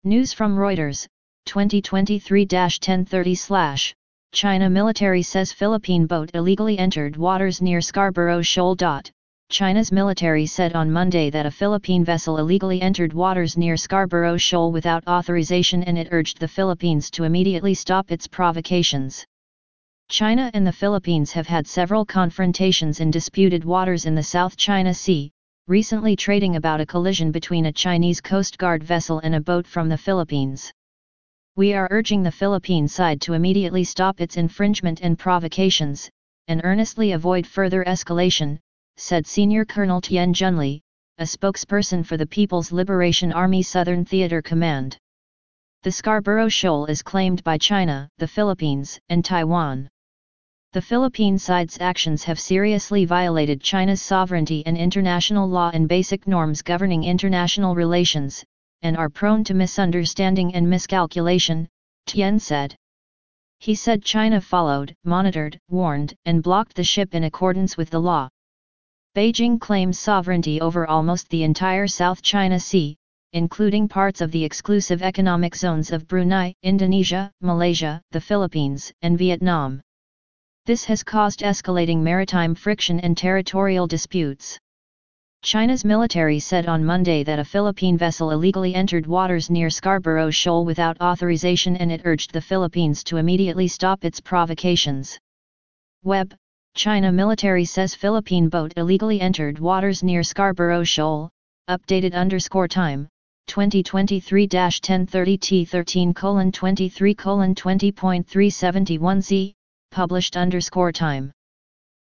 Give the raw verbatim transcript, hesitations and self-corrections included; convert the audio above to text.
News from Reuters, twenty twenty-three dash ten thirty slash, China military says Philippine boat illegally entered waters near Scarborough Shoal. China's military said on Monday that a Philippine vessel illegally entered waters near Scarborough Shoal without authorization, and it urged the Philippines to immediately stop its provocations. China and the Philippines have had several confrontations in disputed waters in the South China Sea, recently trading about a collision between a Chinese Coast Guard vessel and a boat from the Philippines. "We are urging the Philippine side to immediately stop its infringement and provocations, and earnestly avoid further escalation," said Senior Colonel Tian Junli, a spokesperson for the People's Liberation Army Southern Theater Command. The Scarborough Shoal is claimed by China, the Philippines, and Taiwan. The Philippine side's actions have seriously violated China's sovereignty and international law and basic norms governing international relations, and are prone to misunderstanding and miscalculation, Tian said. He said China followed, monitored, warned, and blocked the ship in accordance with the law. Beijing claims sovereignty over almost the entire South China Sea, including parts of the exclusive economic zones of Brunei, Indonesia, Malaysia, the Philippines, and Vietnam. This has caused escalating maritime friction and territorial disputes. China's military said on Monday that a Philippine vessel illegally entered waters near Scarborough Shoal without authorization, and it urged the Philippines to immediately stop its provocations. Web, China military says Philippine boat illegally entered waters near Scarborough Shoal, updated underscore time, twenty twenty-three dash ten thirty T thirteen colon twenty-three colon twenty point three seven one Z, published underscore time.